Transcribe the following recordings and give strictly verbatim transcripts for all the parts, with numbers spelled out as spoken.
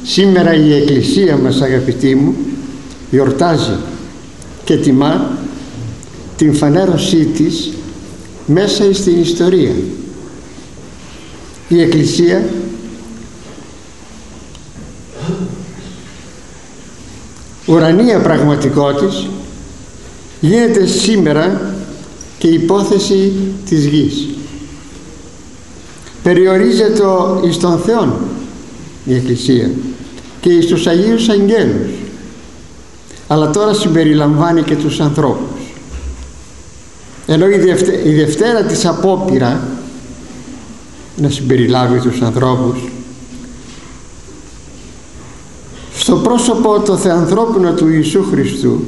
Σήμερα η Εκκλησία μας, αγαπητοί μου, γιορτάζει και τιμά την φανέρωσή της μέσα στην ιστορία. Η Εκκλησία ουρανία πραγματικότης γίνεται σήμερα και υπόθεση της γης. Περιορίζεται εις τον Θεόν η Εκκλησία και εις τους Αγίους Αγγέλους, αλλά τώρα συμπεριλαμβάνει και τους ανθρώπους. Ενώ η, Δευτε, η Δευτέρα της απόπειρα να συμπεριλάβει τους ανθρώπους, στο πρόσωπο το θεανθρώπινο του Ιησού Χριστού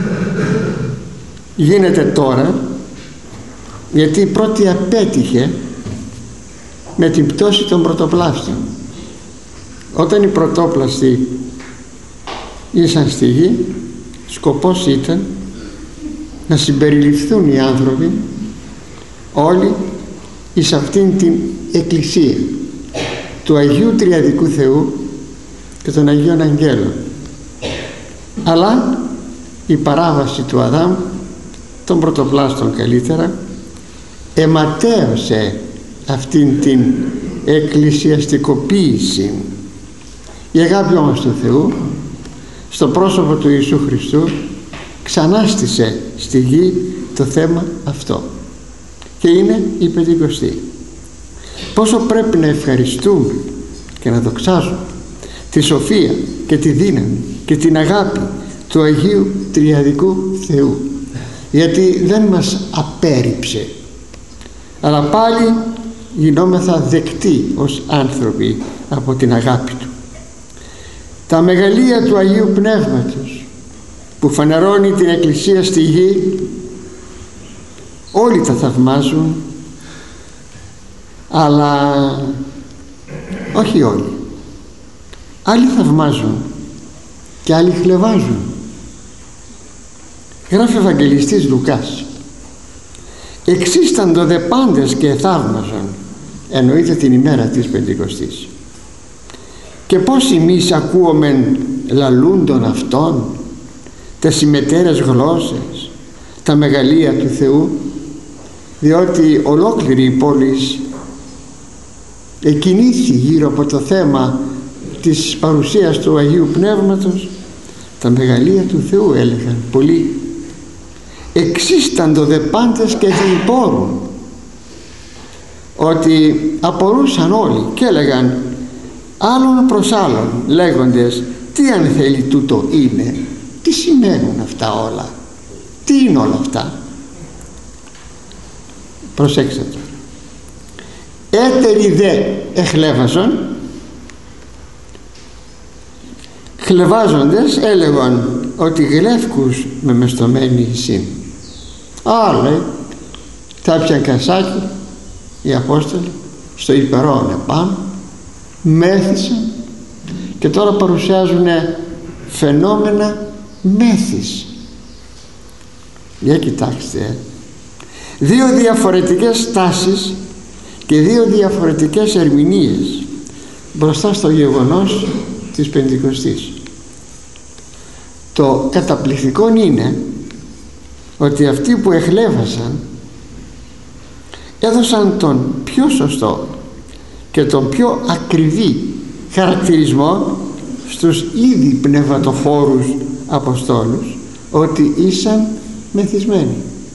γίνεται τώρα, γιατί η πρώτη απέτυχε με την πτώση των πρωτοπλάστων. Όταν οι πρωτόπλαστοι ήσαν στη γη, σκοπός ήταν να συμπεριληφθούν οι άνθρωποι όλοι εις αυτήν την Εκκλησία του Αγίου Τριαδικού Θεού και των Αγίων Αγγέλων. Αλλά η παράβαση του Αδάμ, των πρωτοπλάστων καλύτερα, εματέωσε αυτήν την εκκλησιαστικοποίηση. Η αγάπη όμως του Θεού στο πρόσωπο του Ιησού Χριστού ξανάστησε στη γη το θέμα αυτό, και είναι η Πεντηκοστή. Πόσο πρέπει να ευχαριστούμε και να δοξάζουμε τη σοφία και τη δύναμη και την αγάπη του Αγίου Τριαδικού Θεού, γιατί δεν μας απέρριψε, αλλά πάλι γινόμεθα δεκτοί ως άνθρωποι από την αγάπη Του. Τα μεγαλεία του Αγίου Πνεύματος που φανερώνει την Εκκλησία στη γη, όλοι τα θαυμάζουν, αλλά όχι όλοι. Άλλοι θαυμάζουν και άλλοι χλευάζουν. Γράφει ο Ευαγγελιστής Λουκάς: εξίσταντο δε πάντες και θαύμαζαν, εννοείται την ημέρα της Πεντηκοστής. Και πως εμείς ακούομεν λαλούντων αυτών τα συμμετέρες γλώσσες, τα μεγαλεία του Θεού, διότι ολόκληρη η πόλη εκκινήθη γύρω από το θέμα της παρουσίας του Αγίου Πνεύματος. Τα μεγαλεία του Θεού, έλεγαν πολλοί. Εξίσταντο δε πάντες και διηπόρουν, ότι απορούσαν όλοι και έλεγαν άλλον προς άλλον, λέγοντες, τι αν θέλει τούτο είναι, τι σημαίνουν αυτά όλα, τι είναι όλα αυτά. Προσέξτε τώρα. Έτεροι δε εχλέβαζον, χλεβάζοντες έλεγαν ότι γλεύκους με μεστομένη εισήν. Άρα τάπιαν κασάκι οι Απόστολοι στο υπερόν επάνω, μέθησαν και τώρα παρουσιάζουν φαινόμενα μέθης. Για κοιτάξτε, δύο διαφορετικές στάσεις και δύο διαφορετικές ερμηνείες μπροστά στο γεγονός της Πεντηκοστής. Το καταπληκτικό είναι ότι αυτοί που εχλέβασαν έδωσαν τον πιο σωστό και τον πιο ακριβή χαρακτηρισμό στους ήδη πνευματοφόρους Αποστόλους, ότι ήσαν μεθυσμένοι.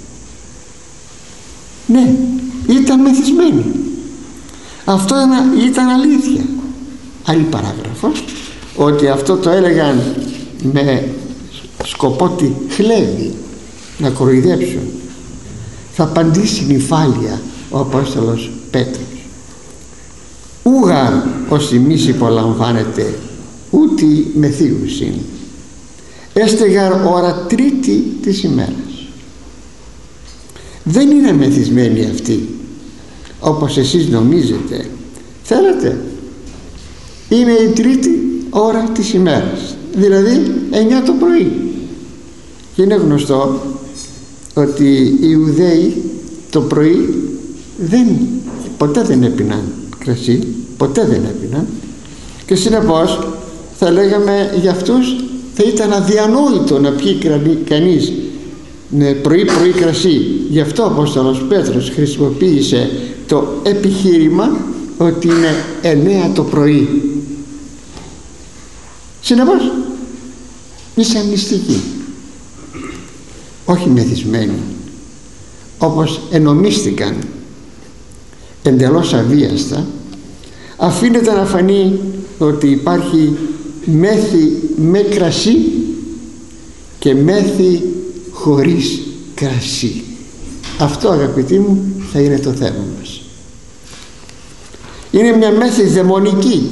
Ναι, ήταν μεθυσμένοι. Αυτό ήταν αλήθεια. Άλλη παράγραφος, ότι αυτό το έλεγαν με σκοπό τη χλέβη, να κοροϊδέψουν. Θα απαντήσει νυφάλια ο Απόστολος Πέτρος: ούγαρ ως εμείς υπολαμβάνετε ούτι μεθύουσιν, έστεγαρ ώρα τρίτη της ημέρας. Δεν είναι μεθυσμένοι αυτοί όπως εσείς νομίζετε. Θέλετε, είναι η τρίτη ώρα της ημέρας, δηλαδή εννιά το πρωί. Και είναι γνωστό ότι οι Ιουδαίοι το πρωί δεν, ποτέ δεν έπιναν κρασί, ποτέ δεν έπιναν, και συνεπώς θα λέγαμε για αυτούς θα ήταν αδιανόητο να πιει κανείς πρωί πρωί κρασί. Γι' αυτό ο Απόστολος Πέτρος χρησιμοποίησε το επιχείρημα ότι είναι εννέα το πρωί. Συνεπώς είσαι μυστικοί, όχι μεθυσμένοι, όπως ενομίστηκαν εντελώς αβίαστα. Αφήνεται να φανεί ότι υπάρχει μέθη με κρασί και μέθη χωρίς κρασί. Αυτό, αγαπητοί μου, θα είναι το θέμα μας. Είναι μια μέθη δαιμονική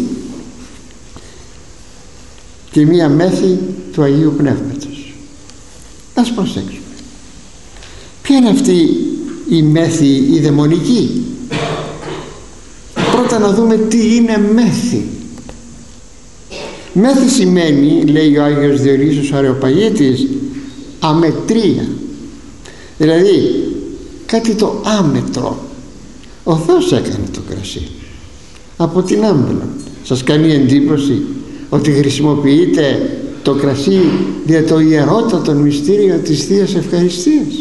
και μια μέθη του Αγίου Πνεύματος. Ας προσέξουμε. Ποια είναι αυτή η μέθη η δαιμονική? Πρώτα να δούμε τι είναι μέθη. Μέθη σημαίνει, λέει ο Άγιος Διονύσιος ο Αρεοπαγίτης, αμετρία, δηλαδή κάτι το άμετρο. Ο Θεός έκανε το κρασί από την άμπελο. Σας κάνει εντύπωση ότι χρησιμοποιείται το κρασί για το ιερότατο μυστήριο της Θείας Ευχαριστίας?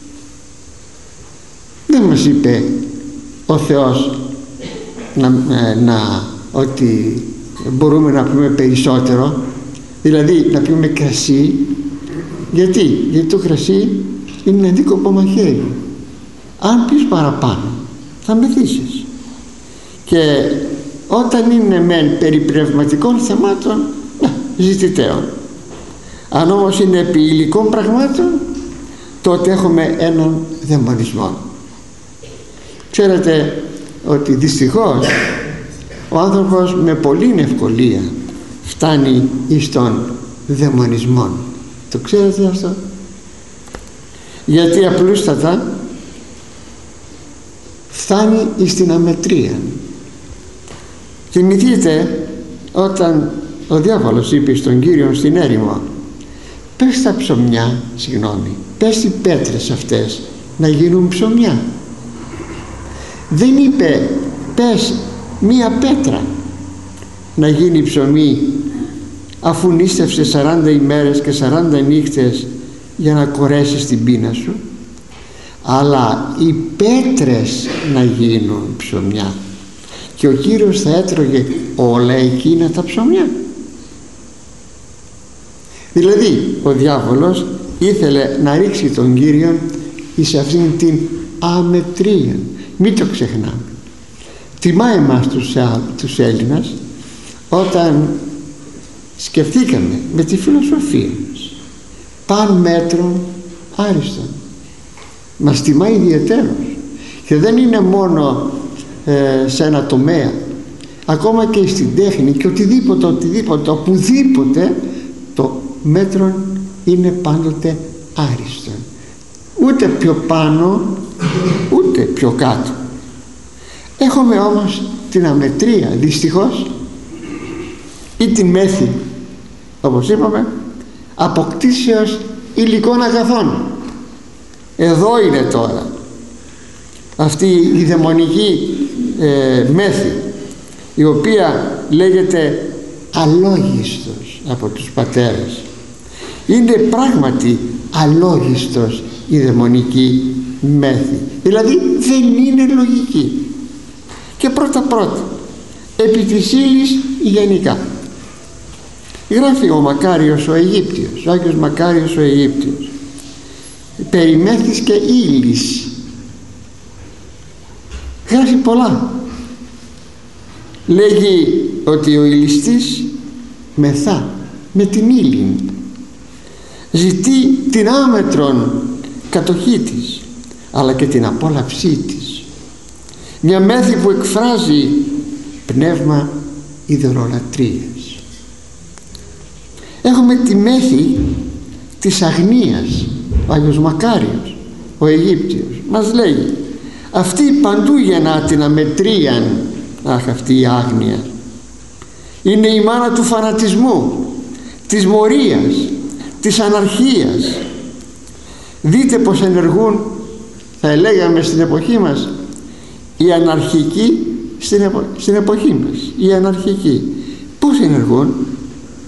Δεν μας είπε ο Θεός να, να, ότι μπορούμε να πούμε περισσότερο, δηλαδή να πούμε κρασί. Γιατί? Γιατί το κρασί είναι ένα αντίκοπο μαχαίρι. Αν πεις παραπάνω θα μεθύσεις. Και όταν είναι μεν περί πνευματικών θεμάτων, να, ζητητέων. Αν όμως είναι επί υλικών πραγμάτων, τότε έχουμε έναν δαιμονισμό. Ξέρετε ότι δυστυχώς ο άνθρωπος με πολλή ευκολία φτάνει εις τον δαιμονισμό. Το ξέρετε αυτό? Γιατί απλούστατα φτάνει εις την αμετρία. Θυμηθείτε όταν ο διάβολος είπε στον Κύριο στην έρημο, πες τα ψωμιά, συγγνώμη, πες οι πέτρες αυτές να γίνουν ψωμιά. Δεν είπε πες μία πέτρα να γίνει ψωμί, αφού νίστευσες σαράντα ημέρες και σαράντα νύχτες για να κορέσεις την πείνα σου, αλλά οι πέτρες να γίνουν ψωμιά. Και ο Κύριος θα έτρωγε όλα εκείνα τα ψωμιά. Δηλαδή ο διάβολος ήθελε να ρίξει τον Κύριο εις αυτήν την αμετρία. Μην το ξεχνάμε. Τιμά εμάς τους, τους Έλληνας όταν σκεφτήκαμε με τη φιλοσοφία μας παν μέτρον άριστον. Μας τιμά ιδιαιτέρως, και δεν είναι μόνο ε, σε ένα τομέα, ακόμα και στην τέχνη και οτιδήποτε, οτιδήποτε, οπουδήποτε το μέτρον είναι πάντοτε άριστον. Ούτε πιο πάνω ούτε πιο κάτω. Έχουμε όμως την αμετρία, δυστυχώς, ή την μέθη, όπως είπαμε, αποκτήσεως υλικών αγαθών. Εδώ είναι τώρα αυτή η δαιμονική ε, μέθη, η οποία λέγεται αλόγιστος από τους πατέρες. Είναι πράγματι αλόγιστος η δαιμονική μέθη, δηλαδή δεν είναι λογική. Και πρώτα πρώτα επί της ύλης γενικά γράφει ο Μακάριος ο Αιγύπτιος, ο Άγιος Μακάριος ο Αιγύπτιος, περί μέθης και ύλης, γράφει πολλά. Λέγει ότι ο υλιστής μεθά με την ύλη, ζητεί την άμετρον κατοχή της, αλλά και την απόλαυσή της. Μια μέθη που εκφράζει πνεύμα ιδωλολατρίας. Έχουμε τη μέθη της αγνίας. Ο Άγιος Μακάριος ο Αιγύπτιος μας λέγει, αυτή παντού γεννά την αμετρίαν. Αχ, αυτή η άγνοια είναι η μάνα του φανατισμού, της μορίας, της αναρχίας. Δείτε πως ενεργούν, θα έλεγαμε στην εποχή μας, οι αναρχικοί στην, επο... στην εποχή μας, οι αναρχικοί. Πώς ενεργούν?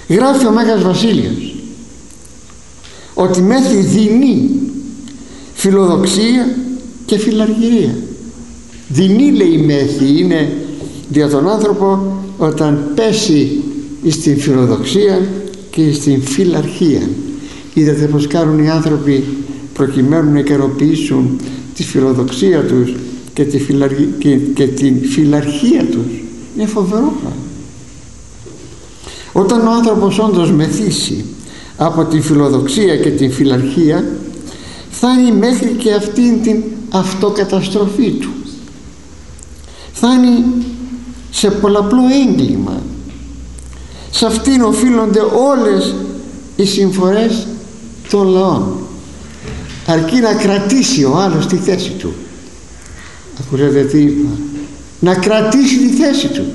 Γράφει ο Μέγας Βασίλειος ότι μέθη δεινή φιλοδοξία και φιλαργυρία. Δεινή, λέει, μέθη είναι για τον άνθρωπο όταν πέσει στην φιλοδοξία και στην φιλαρχία. Είδατε πως κάνουν οι άνθρωποι προκειμένου να ικανοποιήσουν τη φιλοδοξία τους και τη, φιλαργ... και... και την φιλαρχία τους. Είναι φοβερό πράγμα. Όταν ο άνθρωπος όντως μεθύσει από την φιλοδοξία και την φιλαρχία, φτάνει μέχρι και αυτήν την αυτοκαταστροφή του, φτάνει σε πολλαπλό έγκλημα. Σε αυτήν οφείλονται όλες οι συμφορές των λαών, αρκεί να κρατήσει ο άλλος τη θέση του. Ακούσατε τι είπα? Να κρατήσει τη θέση του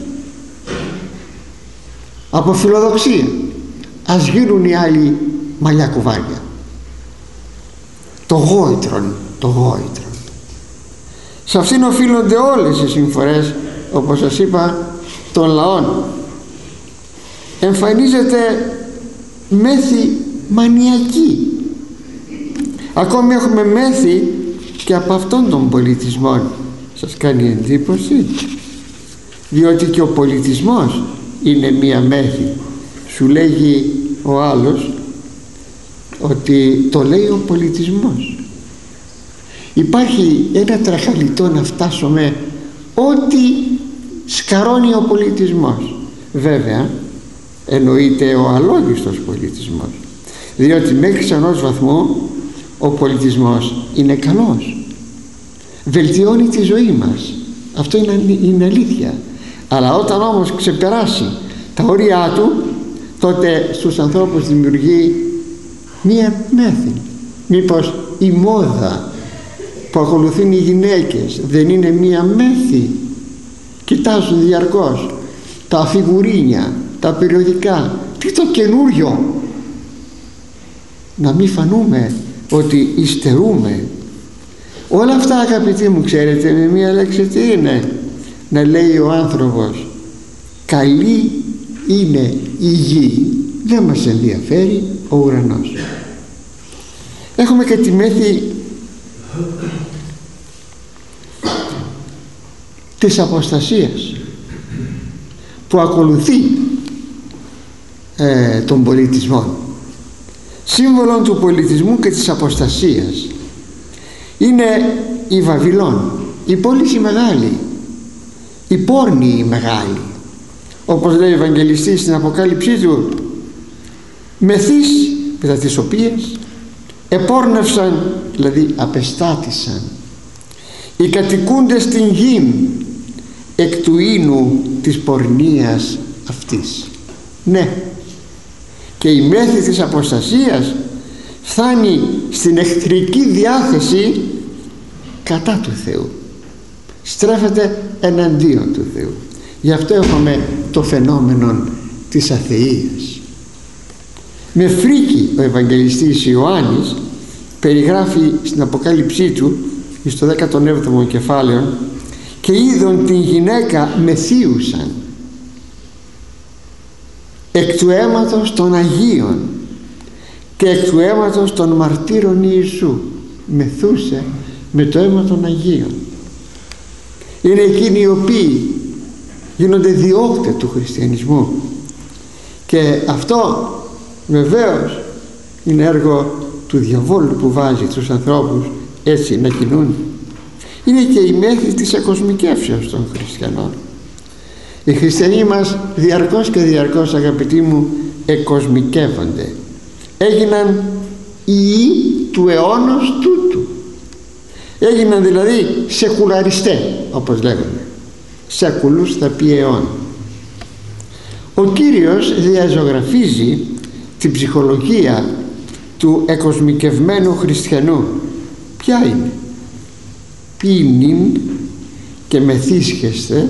από φιλοδοξία. Ας γίνουν οι άλλοι μαλλιά κουβάρια, το γόητρον, το γόητρον. Σε αυτήν οφείλονται όλες οι συμφορές, όπως σας είπα, των λαών. Εμφανίζεται μέθη μανιακή. Ακόμη έχουμε μέθη και από αυτόν τον πολιτισμό. Σας κάνει εντύπωση? Διότι και ο πολιτισμός είναι μία μέθη. Σου λέγει ο άλλος ότι το λέει ο πολιτισμός. Υπάρχει ένα τραχαλιτό να φτάσουμε ό,τι σκαρώνει ο πολιτισμός. Βέβαια εννοείται ο αλόγιστος πολιτισμός, διότι μέχρι σε ενός βαθμού ο πολιτισμός είναι καλός, βελτιώνει τη ζωή μας, αυτό είναι, είναι αλήθεια. Αλλά όταν όμως ξεπεράσει τα όρια του, τότε στους ανθρώπους δημιουργεί μία μέθη. Μήπως η μόδα που ακολουθούν οι γυναίκες δεν είναι μία μέθη? Κοιτάζουν διαρκώς τα φιγουρίνια, τα περιοδικά, τι το καινούριο, να μην φανούμε ότι υστερούμε. Όλα αυτά, αγαπητοί μου, ξέρετε με μία λέξη τι είναι? Να λέει ο άνθρωπος καλή είναι η γη, δεν μας ενδιαφέρει ο ουρανός. Έχουμε και τη μέθη της αποστασίας που ακολουθεί ε, τον πολιτισμό. Σύμβολο του πολιτισμού και της αποστασίας είναι η Βαβυλών, η πόλη η μεγάλη, η πόρνη η μεγάλη, όπως λέει ο Ευαγγελιστής στην Αποκάλυψή του, μεθύς μετά τις οποίες επόρνευσαν, δηλαδή απεστάτησαν, οι κατοικούντες στην γη εκ του ίνου της πορνείας αυτής. Ναι, και η μέθη της αποστασίας φτάνει στην εχθρική διάθεση κατά του Θεού, στρέφεται εναντίον του Θεού. Γι' αυτό έχουμε το φαινόμενο της αθείας. Με φρίκη ο Ευαγγελιστής Ιωάννης περιγράφει στην Αποκάλυψή του στο δέκατο έβδομο κεφάλαιο, και είδον την γυναίκα μεθύουσαν εκ του αίματος των Αγίων και εκ του αίματος των μαρτύρων Ιησού. Μεθούσε με το αίμα των Αγίων. Είναι εκείνοι οι οποίοι γίνονται διώκτες του χριστιανισμού, και αυτό βεβαίως είναι έργο του διαβόλου που βάζει τους ανθρώπους έτσι να κινούν. Είναι και η μέθη της εκοσμικεύσεως των χριστιανών. Οι χριστιανοί μας διαρκώς και διαρκώς, αγαπητοί μου, εκοσμικεύονται. Έγιναν ιοί του αιώνος τούτου. Έγιναν δηλαδή σεκουλαριστέ, όπως λέγονται. Σεκουλούς θα πει αιών. Ο Κύριος διαζωγραφίζει την ψυχολογία του εκοσμικευμένου χριστιανού. Ποια είναι? Πίνειν και μεθύσχεστε,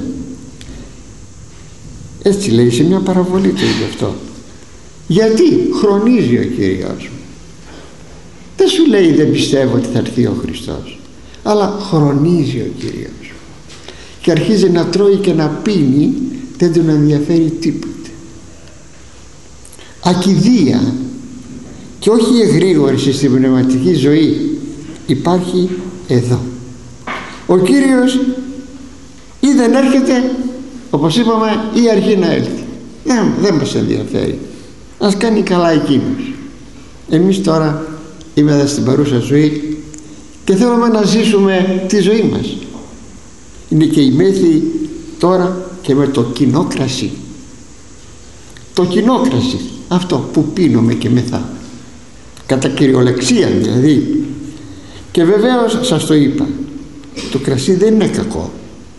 έτσι λέει σε μια παραβολή του γι' αυτό. Γιατί χρονίζει ο Κύριος. Δεν σου λέει δεν πιστεύω ότι θα έρθει ο Χριστός, αλλά χρονίζει ο Κύριος και αρχίζει να τρώει και να πίνει, δεν τον ενδιαφέρει τίποτε. ακηδία και όχι εγρήγορση στην πνευματική ζωή υπάρχει εδώ. Ο Κύριος ή δεν έρχεται, όπως είπαμε, ή αργεί να έλθει. Δεν, δεν μας ενδιαφέρει. Ας κάνει καλά εκείνος. Εμείς τώρα είμαστε στην παρούσα ζωή και θέλουμε να ζήσουμε τη ζωή μας. Είναι και η μέθη τώρα και με το κοινό κρασί. Το κοινό κρασί, αυτό που πίνουμε και μεθά, κατά κυριολεξία δηλαδή. Και βεβαίως σας το είπα, το κρασί δεν είναι κακό.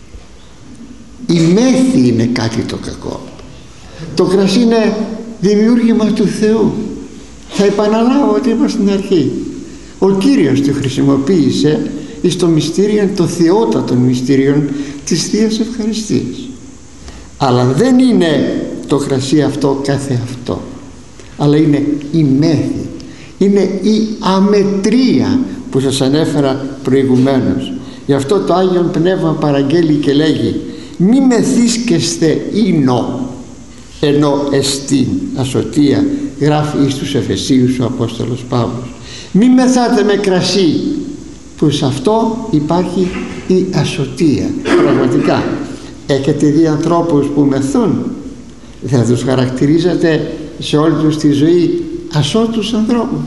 Η μέθη είναι κάτι το κακό. Το κρασί είναι δημιούργημα του Θεού. Θα επαναλάβω ότι είπα στην αρχή, ο Κύριος το χρησιμοποίησε εις το μυστήριο, το θεότατο μυστήριον της Θείας Ευχαριστίας. Αλλά δεν είναι το κρασί αυτό κάθε αυτό, αλλά είναι η μέθη, είναι η αμετρία που σας ανέφερα προηγουμένως. Γι' αυτό το Άγιον Πνεύμα παραγγέλει και λέγει, μη μεθύσκεσθε ίνο, ενώ εστίν ασωτεία, γράφει εις τους Εφεσίους ο Απόστολος Παύλος. Μη μεθάτε με κρασί, που σε αυτό υπάρχει η ασωτεία. Πραγματικά έχετε δει ανθρώπους που μεθούν, θα τους χαρακτηρίζετε σε όλη τους τη ζωή ασώτους ανθρώπους?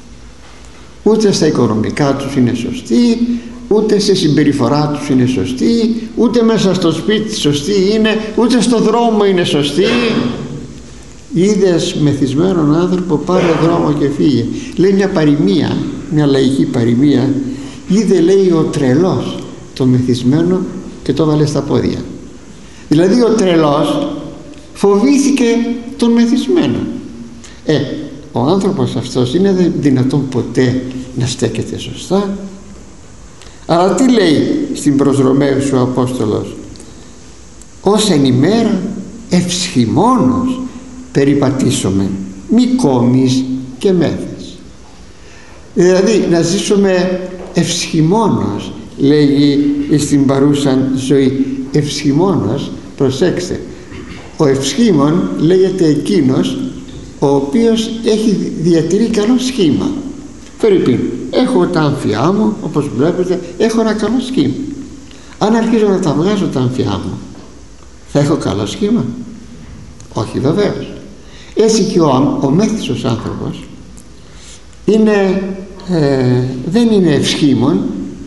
Ούτε στα οικονομικά τους είναι σωστοί, ούτε σε συμπεριφορά τους είναι σωστοί, ούτε μέσα στο σπίτι σωστοί είναι, ούτε στο δρόμο είναι σωστοί. Είδες μεθυσμένον άνθρωπο, πάρε δρόμο και φύγε. Λέει μια παροιμία, μια λαϊκή παροιμία, είδε, λέει, ο τρελός το μεθυσμένο και το βάλε στα πόδια. Δηλαδή ο τρελός φοβήθηκε τον μεθυσμένο. Ε, ο άνθρωπος αυτός είναι δυνατόν ποτέ να στέκεται σωστά? Αλλά τι λέει στην προς Ρωμαίους ο Απόστολος? Ως εν ημέρα ευσχημόνος περιπατήσομεν, μη κόμεις και μέθες. Δηλαδή να ζήσουμε ευσχημόνος, λέγει στην παρούσαν ζωή. Ευσχημόνος, προσέξτε, ο ευσχήμων λέγεται εκείνος ο οποίος έχει διατηρεί καλό σχήμα. Φερρυπίν, έχω τα άμφιά μου, όπως βλέπετε, έχω ένα καλό σχήμα. Αν αρχίζω να τα βγάζω τα άμφιά μου, θα έχω καλό σχήμα? Όχι, βεβαίως. Έτσι και ο, ο μέθησος άνθρωπος είναι, ε, δεν είναι ευσχήμων,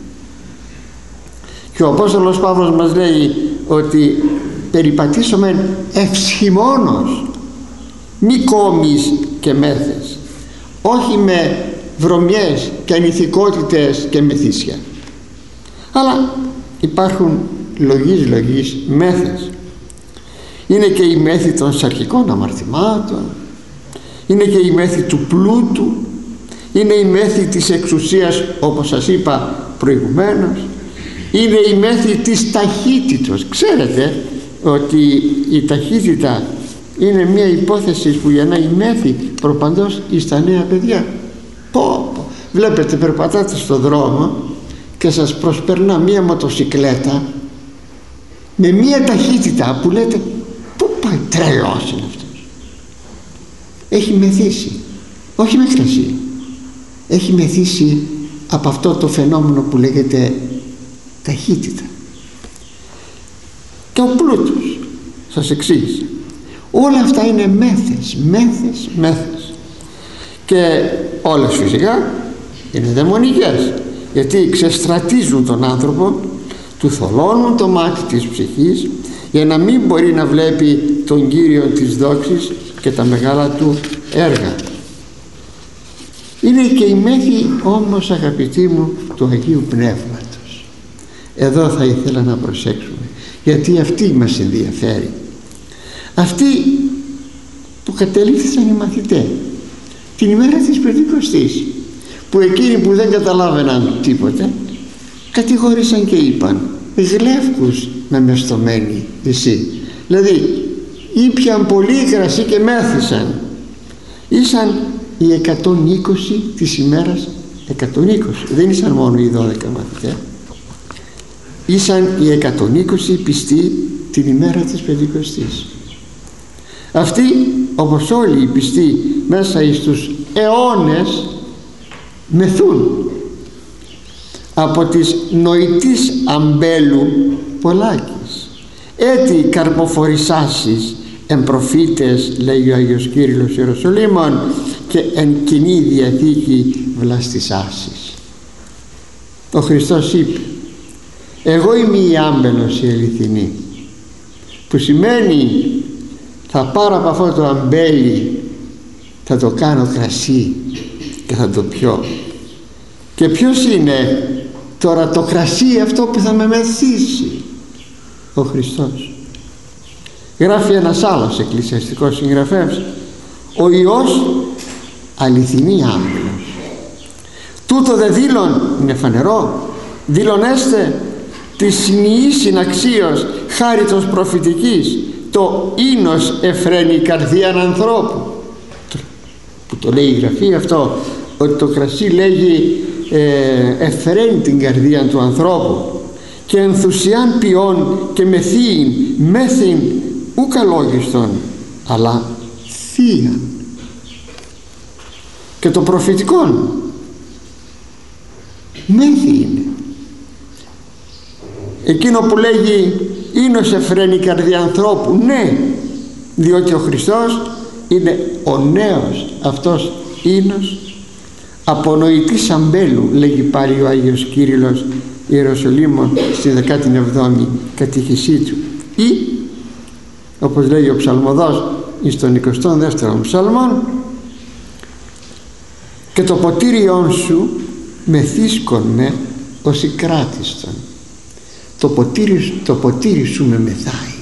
και ο Απόστολος Παύλος μας λέει ότι περιπατήσομεν ευσχημόνος, μη κόμεις και μέθες, όχι με βρωμιές και ανηθικότητες και μεθύσια. Αλλά υπάρχουν λογής λογής μέθες. Είναι και η μέθη των σαρκικών αμαρτημάτων, είναι και η μέθη του πλούτου, είναι η μέθη της εξουσίας, όπως σας είπα προηγουμένως, είναι η μέθη της ταχύτητος. Ξέρετε ότι η ταχύτητα είναι μια υπόθεση που γεννάει μέθη προπαντός εις τα νέα παιδιά. Πω, πω. Βλέπετε, περπατάτε στο δρόμο και σας προσπερνά μια μοτοσικλέτα με μια ταχύτητα που λέτε, πού πάει, τρελός είναι αυτός. Έχει μεθύσει, όχι με κρασί, έχει μεθύσει από αυτό το φαινόμενο που λέγεται ταχύτητα. Και ο πλούτος, σας εξήγησα, όλα αυτά είναι μέθες, μέθες, μέθες, και όλες φυσικά είναι δαιμονικές, γιατί ξεστρατίζουν τον άνθρωπο, του θολώνουν το μάτι της ψυχής για να μην μπορεί να βλέπει τον Κύριο της δόξης και τα μεγάλα του έργα. Είναι και η μέθη όμως, αγαπητοί μου, του Αγίου Πνεύματος. Εδώ θα ήθελα να προσέξουμε, γιατί αυτή μας ενδιαφέρει. Αυτοί που κατελήφθησαν οι μαθητές την ημέρα της Πεντηκοστής, που εκείνοι που δεν καταλάβαιναν τίποτε κατηγόρησαν και είπαν, γλεύκους με μεστομένη εσύ. Δηλαδή ήπιαν πολύ κρασί και μέθησαν. Ήσαν οι εκατόν είκοσι της ημέρας, εκατόν είκοσι, δεν ήσαν μόνο οι δώδεκα μαθητές, ήσαν οι εκατόν είκοσι πιστοί την ημέρα της Πεντηκοστής. Αυτοί, όπως όλοι οι πιστοί μέσα εις τους αιώνες, μεθούν από της νοητής αμπέλου πολλάκις, έτι καρποφορισάσεις εν προφήτες, λέει ο Άγιος Κύριλλος Ιεροσολύμων, και εν Κοινή Διαθήκη βλαστισάσεις. Ο Χριστός είπε: εγώ είμαι η άμπελος η αληθινή, που σημαίνει θα πάρω από αυτό το αμπέλι, θα το κάνω κρασί και θα το πιω. Και ποιος είναι τώρα το κρασί αυτό που θα με μεθύσει? Ο Χριστός. Γράφει ένας άλλος εκκλησιαστικός συγγραφέας: ο Υιός αληθινή άμπελος. Τούτο δε δήλων, είναι φανερό, δήλωνέστε της συνειής συναξίως χάριτος προφητικής, το ίνος εφραίνει καρδίαν ανθρώπου. Που το λέει η Γραφή αυτό, ότι το κρασί, λέγει, ε, εφραίνει την καρδία του ανθρώπου, και ενθουσιάν ποιόν και μεθύειν μέθην ου καλόγιστον, αλλά θείαν. Και το προφητικόν μέθη είναι εκείνο που λέγει ίνος εφραίνει καρδία ανθρώπου. Ναι, διότι ο Χριστός είναι ο νέος αυτός ίνος από νοητής αμπέλου, λέγει πάλι ο Άγιος Κύριλλος Ιεροσολύμων στη δεκάτη εβδόμη κατήχησή του, ή όπως λέει ο ψαλμοδός στον εικοστό δεύτερο ψαλμόν: και το ποτήριόν σου μεθύσκον με ως κράτιστον. Το ποτήρι, το ποτήρι σου με μεθάει.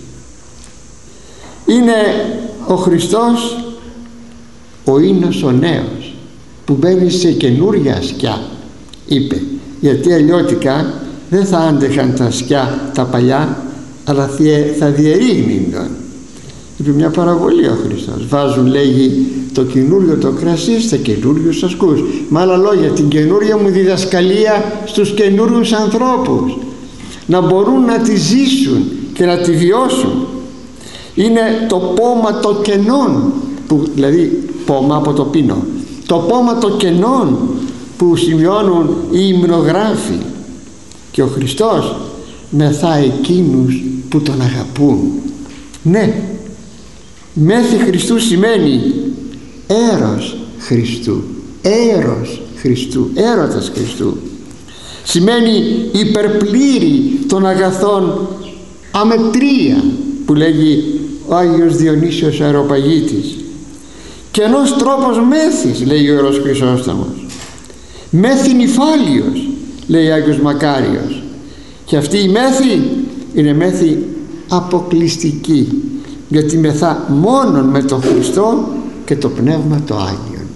Είναι ο Χριστός ο ίνος ο νέος που μπαίνει σε καινούρια σκιά, είπε, γιατί αλλιώτικα δεν θα άντεχαν τα σκιά τα παλιά, αλλά θα διερρήγνυνταν. Είπε μια παραβολή ο Χριστός. Βάζουν, λέγει, το καινούριο το κρασί στα καινούριους ασκούς. Με άλλα λόγια, την καινούρια μου διδασκαλία στους καινούριους ανθρώπους, να μπορούν να τη ζήσουν και να τη βιώσουν. Είναι το πόμα το κενών, που, δηλαδή πόμα από το πίνο, το πόμα το κενών που σημειώνουν οι υμνογράφοι. Και ο Χριστός μεθά εκείνους που τον αγαπούν. Ναι, μέθη Χριστού σημαίνει έρος Χριστού, έρος Χριστού, έρωτας Χριστού. Σημαίνει υπερπλήρη των αγαθών αμετρία, που λέγει ο Άγιος Διονύσιος Αεροπαγίτης. Και ενός τρόπος μέθης, λέει ο Ιερός Χρυσόστομος. Μέθη νυφάλιος, λέει ο Άγιος Μακάριος. Και αυτή η μέθη είναι μέθη αποκλειστική, γιατί μεθά μόνον με τον Χριστό και το Πνεύμα το Άγιον.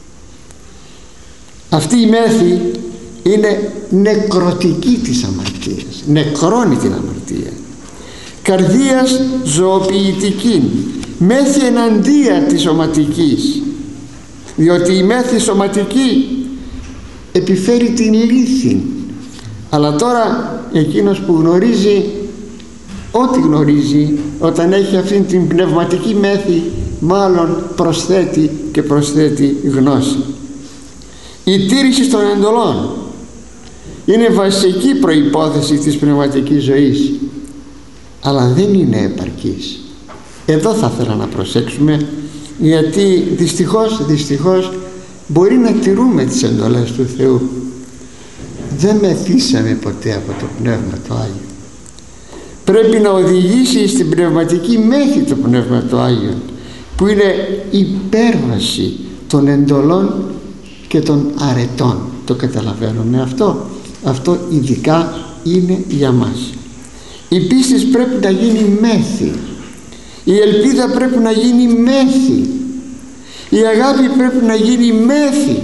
Αυτή η μέθη είναι νεκρωτική της αμαρτίας, νεκρώνει την αμαρτία. Καρδίας ζωοποιητική, μέθη εναντία της σωματικής, διότι η μέθη σωματική επιφέρει την λύθη. Αλλά τώρα εκείνος που γνωρίζει ό,τι γνωρίζει, όταν έχει αυτήν την πνευματική μέθη, μάλλον προσθέτει και προσθέτει γνώση. Η τήρηση των εντολών είναι βασική προϋπόθεση της πνευματικής ζωής, αλλά δεν είναι επαρκής. Εδώ θα ήθελα να προσέξουμε, γιατί δυστυχώς, δυστυχώς μπορεί να τηρούμε τις εντολές του Θεού, δεν μεθύσαμε ποτέ από το Πνεύμα το Άγιο. Πρέπει να οδηγήσει στην πνευματική μέθη το Πνεύμα το Άγιο, που είναι υπέρβαση των εντολών και των αρετών. Το καταλαβαίνουμε αυτό? Αυτό ειδικά είναι για μας. Η πίστη πρέπει να γίνει μέθη, η ελπίδα πρέπει να γίνει μέθη, η αγάπη πρέπει να γίνει μέθη.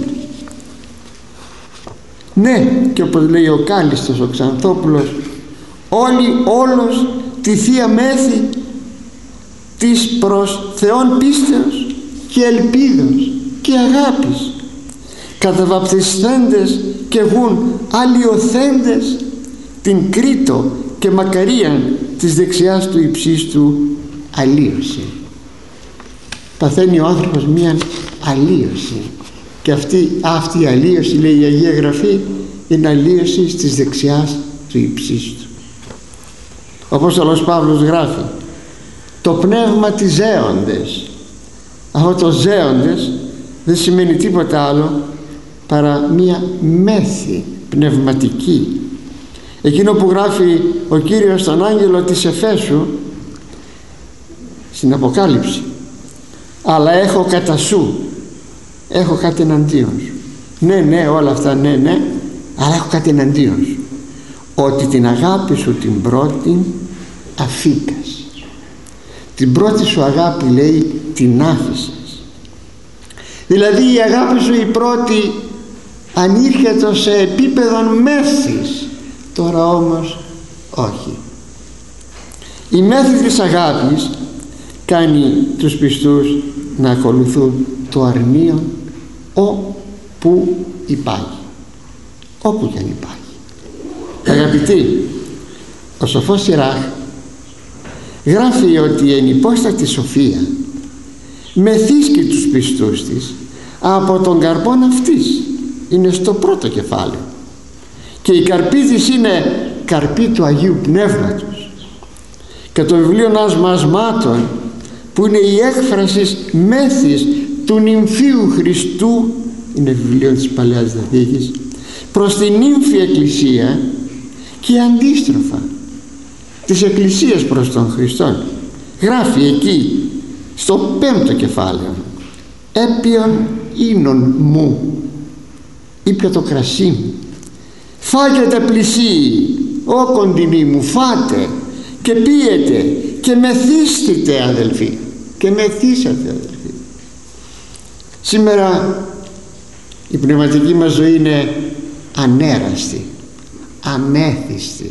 Ναι, και όπως λέει ο Κάλλιστος ο Ξανθόπουλος, όλοι όλος τη Θεία Μέθη της προς Θεόν πίστεως και ελπίδος και αγάπης, καταβαπτισθέντες και γουν αλλοιοθέντες την Κρήτο και μακαρίαν της δεξιάς του υψίστου αλλίωση. παθαίνει ο άνθρωπος μία αλλίωση, και αυτή, αυτή η αλλίωση, λέει η Αγία Γραφή, είναι αλλίωση της δεξιάς του υψίστου. Ο Απόστολος Παύλος γράφει: το πνεύμα της ζέοντες. Αυτό το ζέοντες δεν σημαίνει τίποτα άλλο παρά μία μέθη πνευματική. Εκείνο που γράφει ο Κύριος στον άγγελο της Εφέσου στην Αποκάλυψη: αλλά έχω κατά σου, έχω κάτι εναντίον σου. Ναι, ναι, όλα αυτά, ναι, ναι, αλλά έχω κάτι εναντίον σου, ότι την αγάπη σου την πρώτη αφήκας. Την πρώτη σου αγάπη, λέει, την άφησες. Δηλαδή η αγάπη σου η πρώτη ανήρχεται σε επίπεδο μέθης, τώρα όμως όχι. Η μέθη της αγάπης κάνει τους πιστούς να ακολουθούν το αρνείο όπου υπάρχει, όπου και αν υπάρχει. Αγαπητοί, ο σοφός Σιράχ γράφει ότι η ενυπόστατη σοφία μεθύσκει τους πιστούς της από τον καρπόν αυτής. Είναι στο πρώτο κεφάλαιο, και η καρπή της είναι καρπή του Αγίου Πνεύματος. Και το βιβλίο Ασμασμάτων, που είναι η έκφραση μέθης του νυμφίου Χριστού, είναι βιβλίο της Παλαιάς Διαθήκης, προς την νύμφη Εκκλησία, και αντίστροφα της Εκκλησίας προς τον Χριστό, γράφει εκεί στο πέμπτο κεφάλαιο: έπιον ίνον μου, ήπια το κρασί μου, φάγετε πλησίοι, ω κοντινοί μου, φάτε και πίετε και μεθύστητε, αδελφοί, και μεθύσατε, αδελφοί. Σήμερα η πνευματική μας ζωή είναι ανέραστη, αμέθιστη.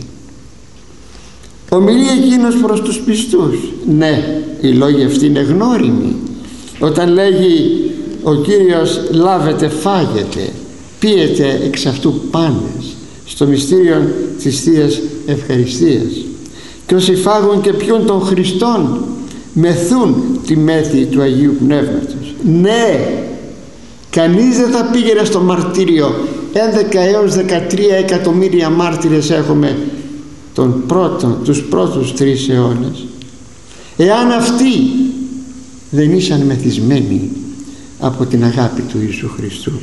Ομιλεί εκείνος προς τους πιστούς. Ναι, οι λόγοι αυτοί είναι γνώριμοι. Όταν λέγει ο Κύριος λάβετε, φάγετε, πίετε εξ αυτού πάνες, στο μυστήριο της Θείας Ευχαριστίας, και όσοι φάγουν και πιούν των Χριστών μεθούν τη μέθη του Αγίου Πνεύματος. Ναι, κανείς δεν θα πήγαινε στο μαρτύριο. έντεκα έως δεκατρία εκατομμύρια μάρτυρες έχουμε τον πρώτο, τους πρώτους τρεις αιώνες, εάν αυτοί δεν ήσαν μεθυσμένοι από την αγάπη του Ιησού Χριστού.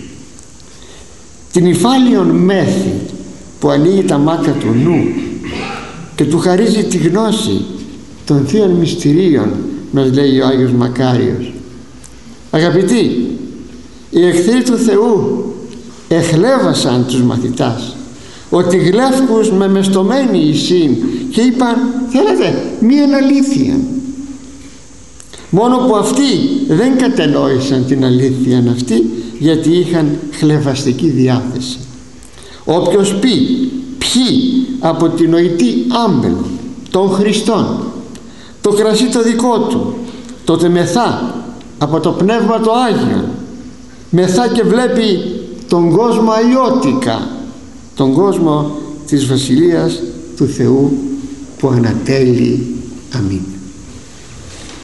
Την υφάλιον μέθη που ανοίγει τα μάτια του νου και του χαρίζει τη γνώση των θείων μυστηρίων, μας λέει ο Άγιος Μακάριος. Αγαπητοί, οι εχθροί του Θεού εχλέβασαν τους μαθητάς ότι γλεύκους με μεστομένη εισήν, και είπαν, θέλετε μίαν αλήθεια. Μόνο που αυτοί δεν κατενόησαν την αλήθεια αυτή, γιατί είχαν χλευαστική διάθεση. Όποιος πει πιει από την νοητή άμπελο των Χριστών το κρασί το δικό του, τότε μεθά από το Πνεύμα το Άγιο, μεθά και βλέπει τον κόσμο αλλιώτικα, τον κόσμο της Βασιλείας του Θεού που ανατέλει. Αμήν.